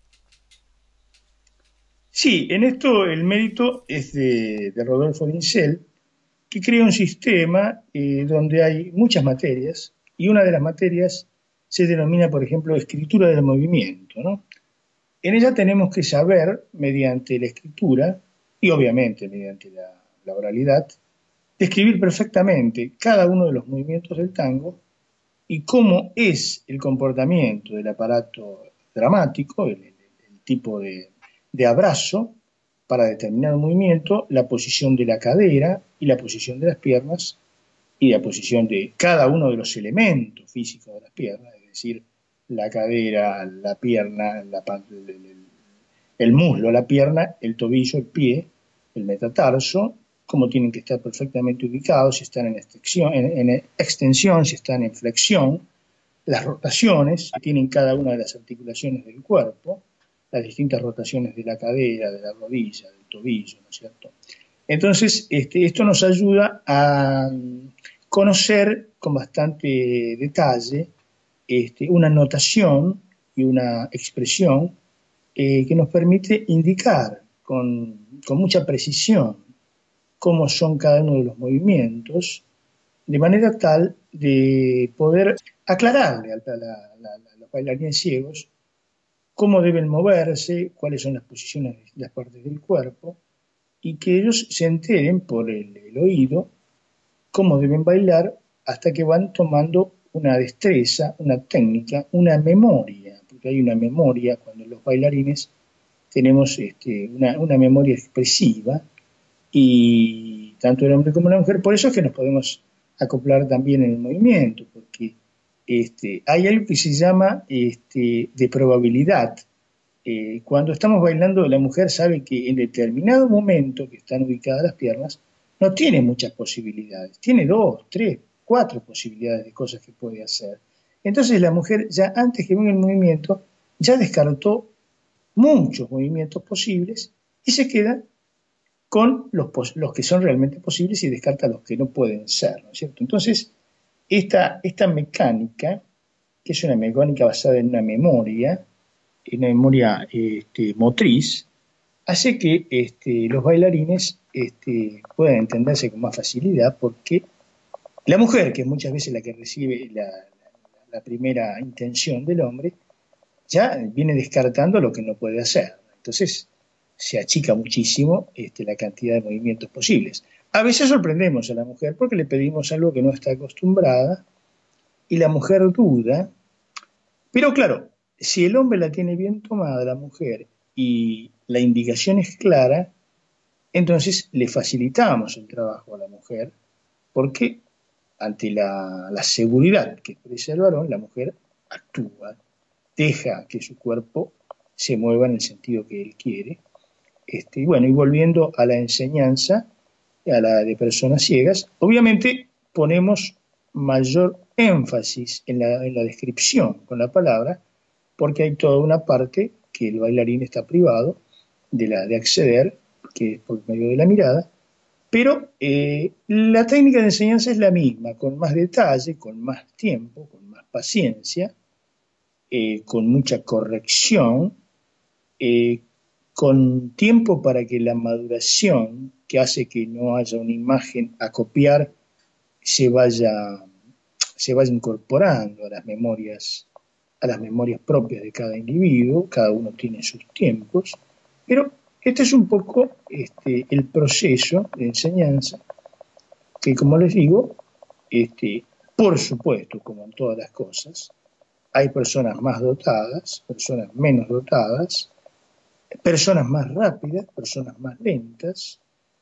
Sí, en esto el mérito es de Rodolfo Vincel, que crea un sistema donde hay muchas materias, y una de las materias se denomina, por ejemplo, escritura del movimiento, ¿no? En ella tenemos que saber, mediante la escritura, y obviamente mediante la oralidad, describir perfectamente cada uno de los movimientos del tango y cómo es el comportamiento del aparato dramático, el tipo de abrazo para determinado movimiento, la posición de la cadera y la posición de las piernas y la posición de cada uno de los elementos físicos de las piernas, es decir, la cadera, la pierna, el muslo, la pierna, el tobillo, el pie, el metatarso, cómo tienen que estar perfectamente ubicados, si están en extensión, si están en flexión, las rotaciones que tienen cada una de las articulaciones del cuerpo, las distintas rotaciones de la cadera, de la rodilla, del tobillo, ¿no es cierto? Entonces, esto nos ayuda a conocer con bastante detalle una notación y una expresión que nos permite indicar con mucha precisión cómo son cada uno de los movimientos, de manera tal de poder aclararle a los bailarines ciegos cómo deben moverse, cuáles son las posiciones de las partes del cuerpo, y que ellos se enteren por el oído cómo deben bailar hasta que van tomando una destreza, una técnica, una memoria, porque hay una memoria cuando los bailarines tenemos una memoria expresiva, y tanto el hombre como la mujer, por eso es que nos podemos acoplar también en el movimiento, porque hay algo que se llama de probabilidad. Cuando estamos bailando, la mujer sabe que en determinado momento que están ubicadas las piernas, no tiene muchas posibilidades, tiene 2, 3, 4 posibilidades de cosas que puede hacer. Entonces la mujer, ya antes que venga el movimiento, ya descartó muchos movimientos posibles y se queda con los que son realmente posibles y descarta los que no pueden ser, ¿no es cierto? Entonces, esta mecánica, que es una mecánica basada en una memoria motriz, hace que los bailarines puedan entenderse con más facilidad, porque la mujer, que es muchas veces la que recibe la primera intención del hombre, ya viene descartando lo que no puede hacer. Entonces, se achica muchísimo la cantidad de movimientos posibles. A veces sorprendemos a la mujer porque le pedimos algo que no está acostumbrada y la mujer duda, pero claro, si el hombre la tiene bien tomada, la mujer, y la indicación es clara, entonces le facilitamos el trabajo a la mujer, porque ante la seguridad que expresa el varón, la mujer actúa, deja que su cuerpo se mueva en el sentido que él quiere. Y volviendo a la enseñanza, a la de personas ciegas, obviamente ponemos mayor énfasis en la descripción con la palabra, porque hay toda una parte que el bailarín está privado de acceder, que es por medio de la mirada, pero la técnica de enseñanza es la misma, con más detalle, con más tiempo, con más paciencia, con mucha corrección, con tiempo para que la maduración, que hace que no haya una imagen a copiar, se vaya incorporando a las memorias propias de cada individuo. Cada uno tiene sus tiempos, pero este es un poco el proceso de enseñanza, que, como les digo, por supuesto, como en todas las cosas, hay personas más dotadas, personas menos dotadas, personas más rápidas, personas más lentas,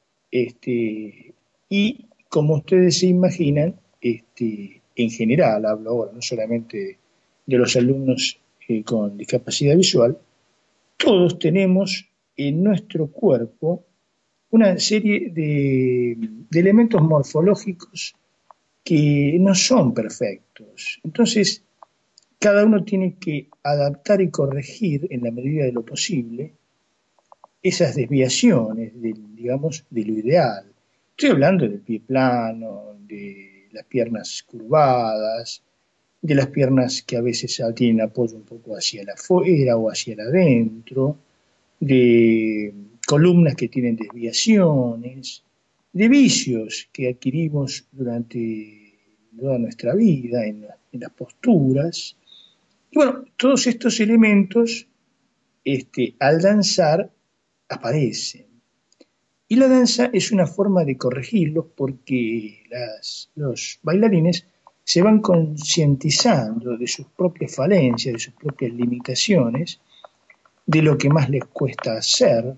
y como ustedes se imaginan, en general, hablo ahora no solamente de los alumnos con discapacidad visual, todos tenemos en nuestro cuerpo una serie de elementos morfológicos que no son perfectos. Entonces, cada uno tiene que adaptar y corregir en la medida de lo posible esas desviaciones, de lo ideal. Estoy hablando del pie plano, de las piernas curvadas, de las piernas que a veces tienen apoyo un poco hacia la afuera o hacia el adentro, de columnas que tienen desviaciones, de vicios que adquirimos durante toda nuestra vida en las posturas, Y bueno, todos estos elementos al danzar aparecen. Y la danza es una forma de corregirlos porque los bailarines se van concientizando de sus propias falencias, de sus propias limitaciones, de lo que más les cuesta hacer,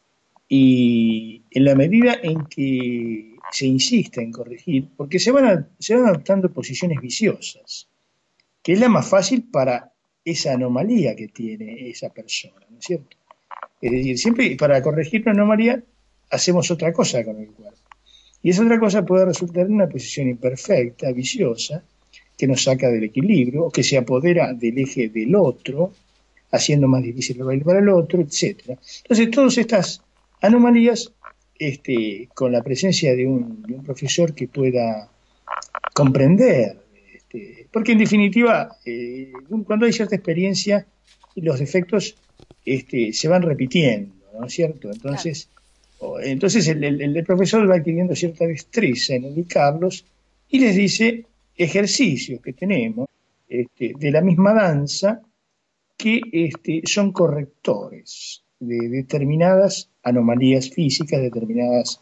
y en la medida en que se insiste en corregir, porque se van adoptando posiciones viciosas, que es la más fácil para esa anomalía que tiene esa persona, ¿no es cierto? Es decir, siempre para corregir una anomalía hacemos otra cosa con el cuerpo. Y esa otra cosa puede resultar en una posición imperfecta, viciosa, que nos saca del equilibrio, o que se apodera del eje del otro, haciendo más difícil el baile para el otro, etc. Entonces, todas estas anomalías, con la presencia de un profesor que pueda comprender, porque en definitiva, cuando hay cierta experiencia, los defectos se van repitiendo, ¿no es cierto? Entonces, el profesor va adquiriendo cierta destreza en ubicarlos y les dice ejercicios que tenemos de la misma danza que son correctores de determinadas anomalías físicas, determinadas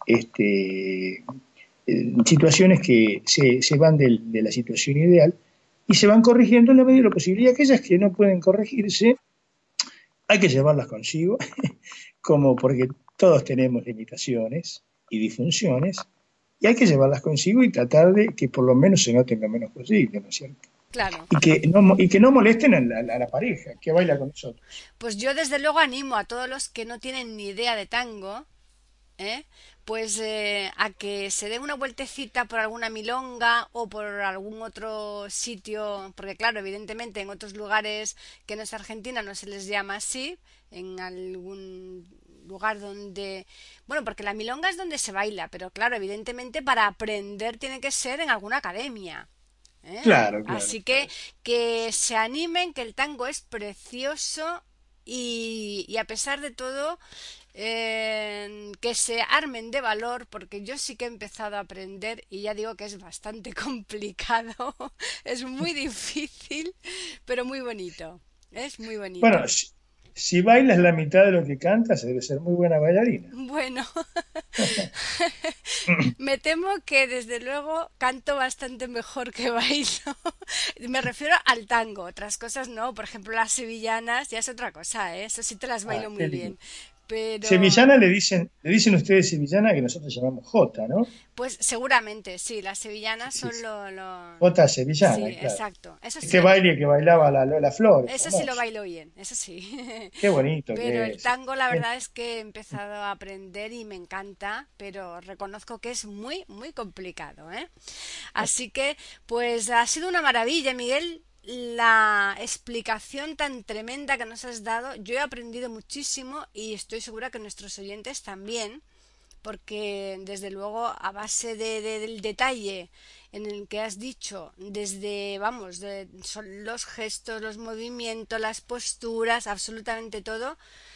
situaciones que se van de la situación ideal y se van corrigiendo en la medida de lo posible. Y aquellas que no pueden corregirse, hay que llevarlas consigo, como porque todos tenemos limitaciones y disfunciones, y hay que llevarlas consigo y tratar de que por lo menos se noten lo menos posible, ¿no es cierto? Claro. Y que no molesten a la pareja que baila con nosotros. Pues yo desde luego animo a todos los que no tienen ni idea de tango, pues a que se den una vueltecita por alguna milonga o por algún otro sitio, porque claro, evidentemente en otros lugares que no es Argentina no se les llama así, en algún lugar donde, bueno, porque la milonga es donde se baila, pero claro, evidentemente para aprender tiene que ser en alguna academia. Claro. Así que se animen, que el tango es precioso y a pesar de todo que se armen de valor, porque yo sí que he empezado a aprender y ya digo que es bastante complicado, es muy difícil, pero muy bonito, es muy bonito. Bueno, si bailas la mitad de lo que cantas, debe ser muy buena bailarina. Bueno, me temo que desde luego canto bastante mejor que bailo. Me refiero al tango, otras cosas no. Por ejemplo, las sevillanas ya es otra cosa, ¿eh? Eso sí te las bailo muy bien. Pero... Sevillana le dicen ustedes sevillana, que nosotros llamamos jota, ¿no? Pues seguramente, sí, las sevillanas son lo... Jota sevillana, sí, claro. Exacto. Eso sí. Este baile que bailaba la Lola Flores. Eso sí lo bailo bien, eso sí. Qué bonito. Pero el tango la verdad es que he empezado a aprender y me encanta, pero reconozco que es muy, muy complicado, ¿eh? Así que, pues ha sido una maravilla, Miguel, la explicación tan tremenda que nos has dado. Yo he aprendido muchísimo y estoy segura que nuestros oyentes también, porque desde luego a base del detalle en el que has dicho, desde, vamos, son los gestos, los movimientos, las posturas, absolutamente todo.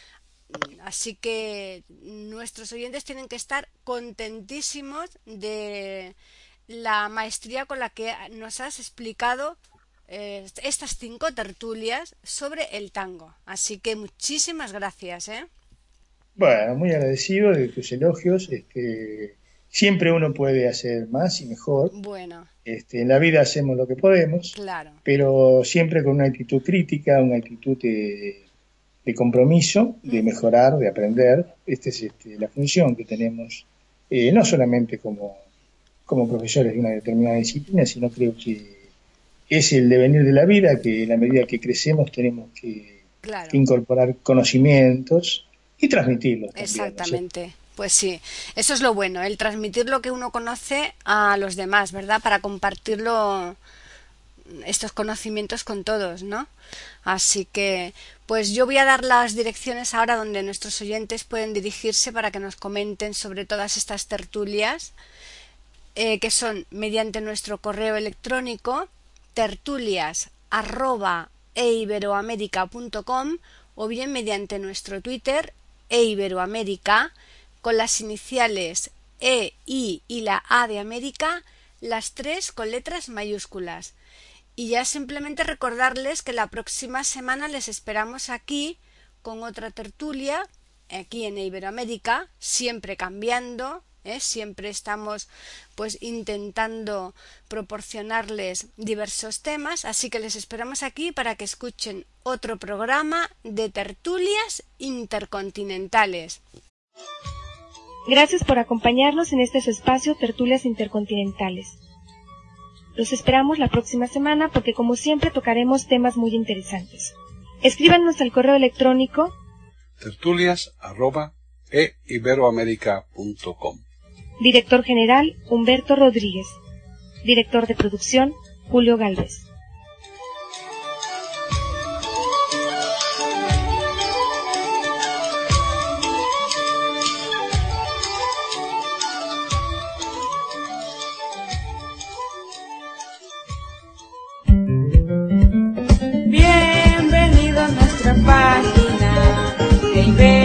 Así que nuestros oyentes tienen que estar contentísimos de la maestría con la que nos has explicado estas 5 tertulias sobre el tango. Así que muchísimas gracias, ¿eh? Bueno, muy agradecido de tus elogios. Siempre uno puede hacer más y mejor. Bueno. En la vida hacemos lo que podemos, claro, pero siempre con una actitud crítica, una actitud de compromiso, de mejorar, de aprender. Esta es la función que tenemos, no solamente como profesores de una determinada disciplina, sino creo que es el devenir de la vida, que en la medida que crecemos tenemos que incorporar conocimientos y transmitirlos también. Exactamente. Pues sí, eso es lo bueno, el transmitir lo que uno conoce a los demás, ¿verdad? Para compartirlo, estos conocimientos con todos, ¿no? Así que, pues yo voy a dar las direcciones ahora donde nuestros oyentes pueden dirigirse para que nos comenten sobre todas estas tertulias, que son mediante nuestro correo electrónico tertulias@eiberoamerica.com o bien mediante nuestro Twitter eiberoamerica con las iniciales E, I y la A de América, las 3 con letras mayúsculas. Y ya simplemente recordarles que la próxima semana les esperamos aquí con otra tertulia, aquí en Iberoamérica, siempre cambiando, siempre estamos pues intentando proporcionarles diversos temas, así que les esperamos aquí para que escuchen otro programa de tertulias intercontinentales. Gracias por acompañarnos en este su espacio Tertulias Intercontinentales. Los esperamos la próxima semana porque como siempre tocaremos temas muy interesantes. Escríbanos al correo electrónico tertulias@eiberoamerica.com. Director General Humberto Rodríguez. Director de Producción Julio Gálvez. Bienvenido a nuestra página de